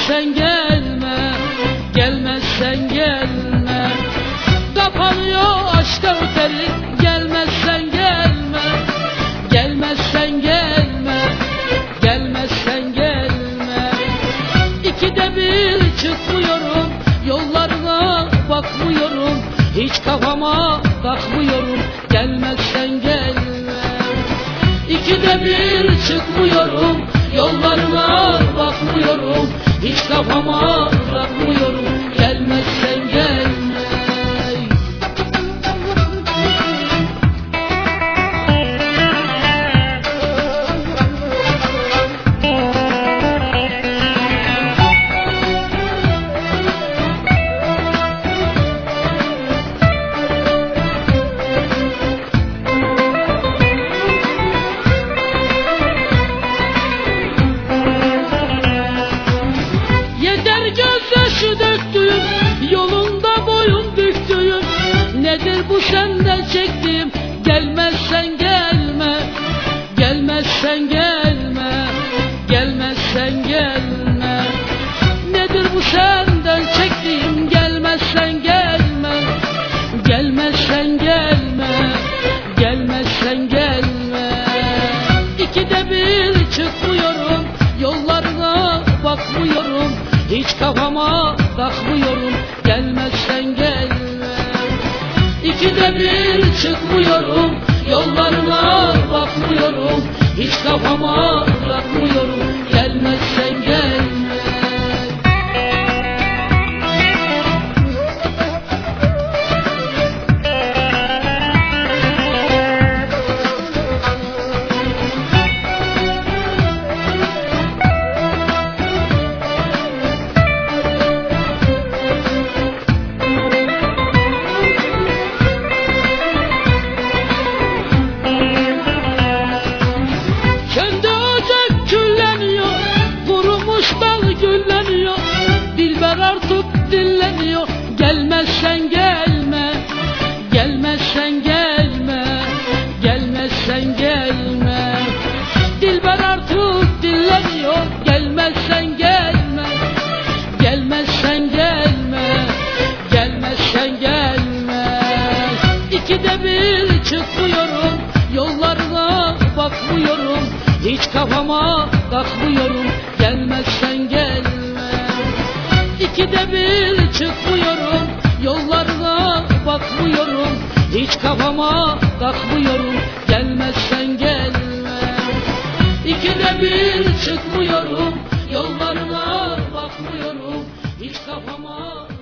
Gelmezsen gelme, gelmezsen gelme. Kapanıyor aşkta oteli. Gelmezsen gelme, gelmezsen gelme, gelmezsen gelme. İkide bir çıkmıyorum, yollarına bakmıyorum, hiç kafama takmıyorum. Gelmezsen gelme. İkide bir çıkmıyorum, yollarına bakmıyorum, hiç kafama takmıyorum. Gelmezsen gelme. Gözyaşı döktüğüm, yolunda boyun büktüğüm, nedir bu senden çektiğim? Gelmezsen gelme, gelmezsen gelme, gelmezsen gelme. Nedir bu senden çektiğim? Gelmezsen gelme, gelmezsen gelme, gelmezsen gelme. İkide bir çıkmıyorum, yollarına bakmıyorum, hiç kafama takmıyorum. Gelmezsen gelme. İkide bir çıkmıyorum, yollarına bakmıyorum, hiç kafama takmıyorum. Gelmezsen gelme. Dilber artık dinleniyor. Gelmezsen gelme, gelmezsen gelme, gelmezsen gelme. Dilber artık dinleniyor. Gelmezsen gelme, gelmezsen gelme, gelmezsen gelme. İkide bir çıkmıyorum, yollarına bakmıyorum, hiç kafama takmıyorum. Gelmezsen gelme. İkide bir çıkmıyorum, yollarına bakmıyorum, hiç kafama takmıyorum. Gelmezsen gelme. İkide bir çıkmıyorum, yollarına bakmıyorum, hiç kafama